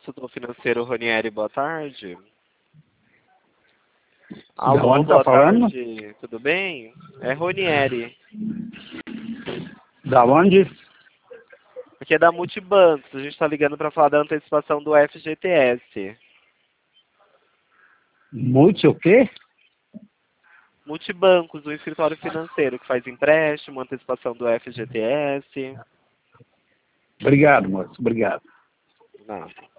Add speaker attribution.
Speaker 1: consultor financeiro Ronieri, boa tarde.
Speaker 2: De
Speaker 1: Alô,
Speaker 2: onde
Speaker 1: boa
Speaker 2: tá falando?
Speaker 1: tarde, tudo bem? É Ronieri,
Speaker 2: Da onde?
Speaker 1: aqui é da Multibancos, a gente está ligando para falar da antecipação do FGTS.
Speaker 2: Multi o quê?
Speaker 1: Multibancos, um escritório financeiro que faz empréstimo, antecipação do FGTS.
Speaker 2: Obrigado, moço. Obrigado.
Speaker 1: Nada.